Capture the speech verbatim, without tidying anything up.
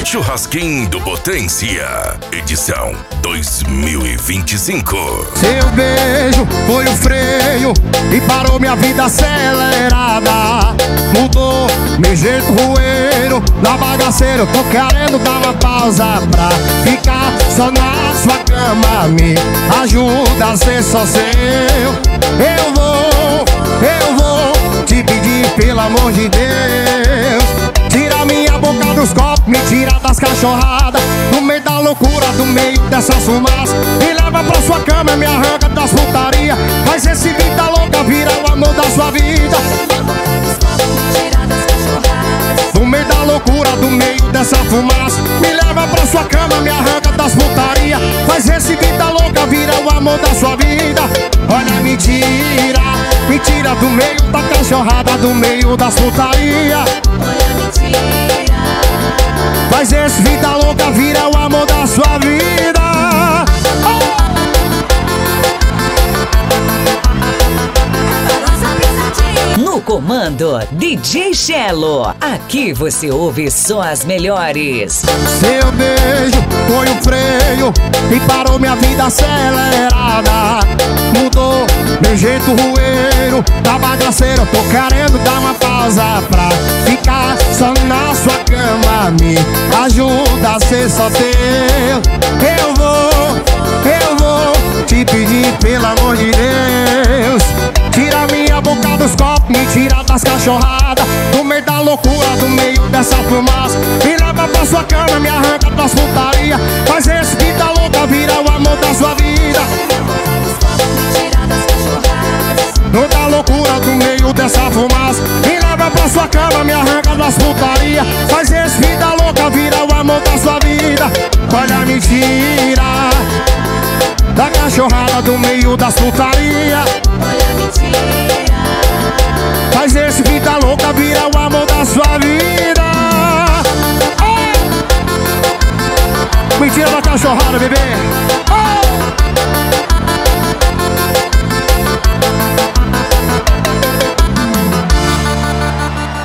Churrasquinho do Potência, edição dois mil e vinte e cinco. Seu beijo foi o freio e parou minha vida acelerada. Mudou meu jeito rueiro, na bagaceira eu tô querendo dar uma pausa pra ficar só na sua cama. Me ajuda a ser só seu. Eu vou, eu vou te pedir pelo amor de Deus. Tira minha boca dos copos, me tira das cachorradas, no meio da loucura, do meio dessas fumaças. Me leva pra sua cama, me arranca das putaria. Faz esse vida louca, vira o amor da sua vida. No meio da loucura, do meio dessa fumaça. Me leva pra sua cama, me arranca das putaria. Faz esse vida louca, vira o amor da sua vida. Olha, me tira, me tira do meio da cachorrada, do meio das putaria. Olha, me tira. Faz esse vida louca, vira o amor da sua vida. No comando, D J Chelo. Aqui você ouve só as melhores. Seu beijo foi o freio e parou minha vida acelerada. Mudou meu jeito rueiro, da bagaceira eu tô querendo dar uma pausa pra ficar só na sua cama. Me ajuda a ser só teu. Eu vou, eu vou te pedir pelo amor de Deus. Tira minha boca dos copos, me tira das cachorradas, no meio da loucura, do meio dessa fumaça. Me leva pra sua cama, me arranca das putaria. Faz esse vida louca, vira o amor da sua vida. No da loucura, do meio dessa fumaça. Me leva pra sua cama, me arranca das putaria. Faz esse vida louca, vira o amor da sua vida. Olha, me tira da cachorrada, do meio das putaria. Olha, me tira. Faz esse vida louca, vira o amor da sua vida. Oh! Me tira da cachorrada, bebê.